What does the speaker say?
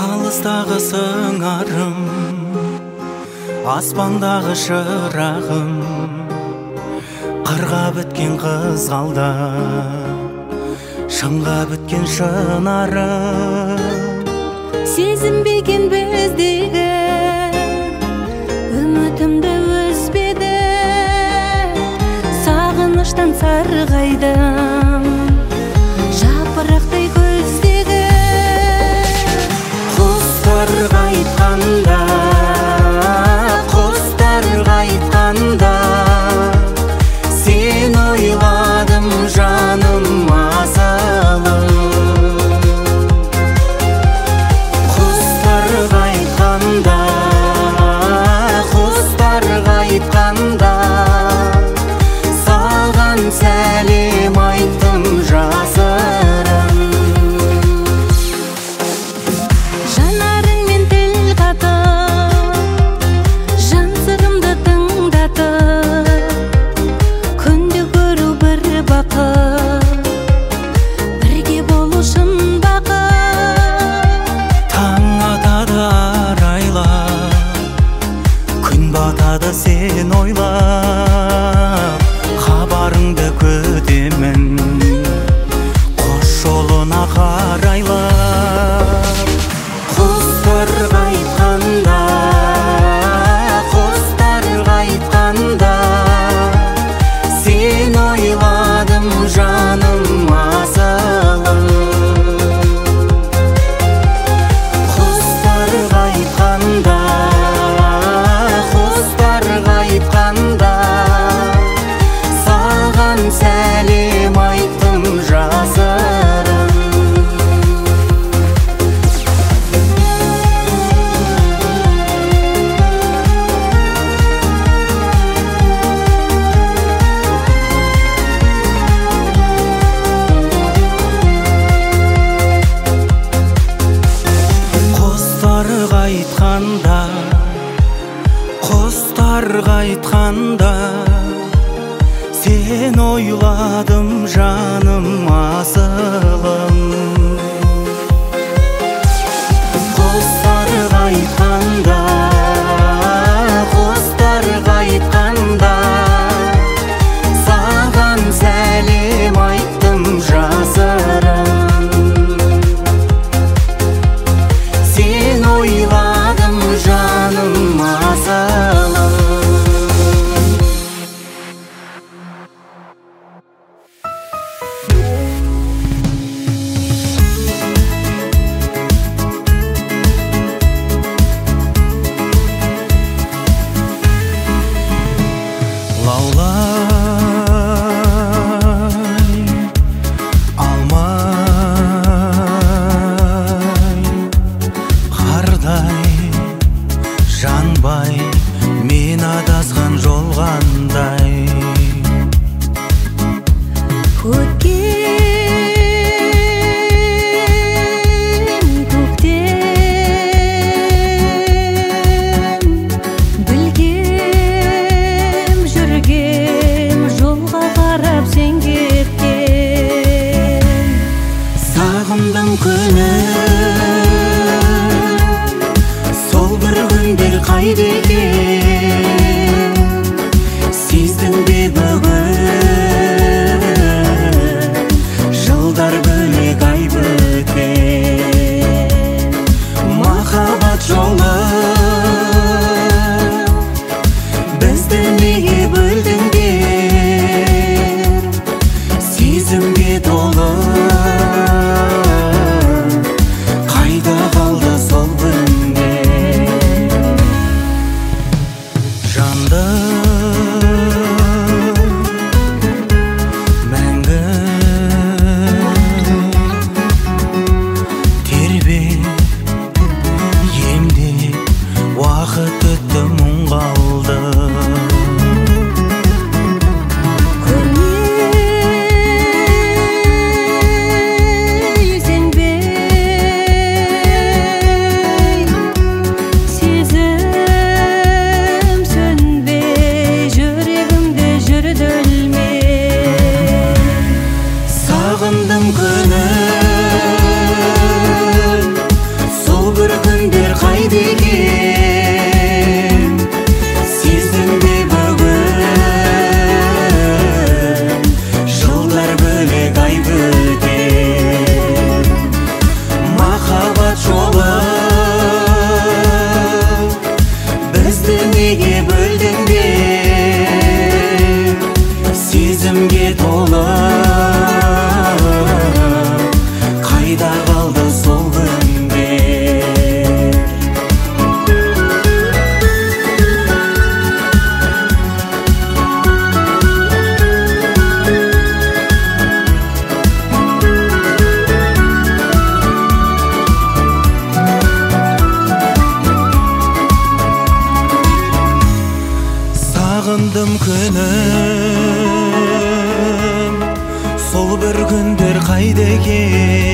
алыстағы сыңарым, аспандағы шырағым, қырға біткен қызғалда, шыңға біткен шынарым. Сезінбеген біздегі үмітімді үзбеді, сағыныштан сарғайдым жапырақтай көздегі. Құстарға айтқанда, құстарға айтқанда, сен ойладым жаным асылым. Құстарға айтқанда, құстарға айтқанда, саған сәлем айттым жасырын. Жанарыңмен тіл қатып, жан сырымды тыңдатып, күнде көру бір бақыт, бірге болу шын бақыт. Таң атады арайлап, күн батады сен ойлап, хабарыңды күтемін қош жолына қарайлап. Құстарға айтқанда, құстарға айтқанда, сен ойладым жаным асылым. Құстарға айтқанда, құстарға айтқанда, саған сәлем айттым жасырын. Құстарға айтқанда, құстарға айтқанда, сен ойладым жаным асылым. Құстарға айтқанда, құстарға айтқанда, саған сәлем айттым жасырын. Сен ойладым жаным асылым. сағындым күнім, сол бір күндер қайда екен?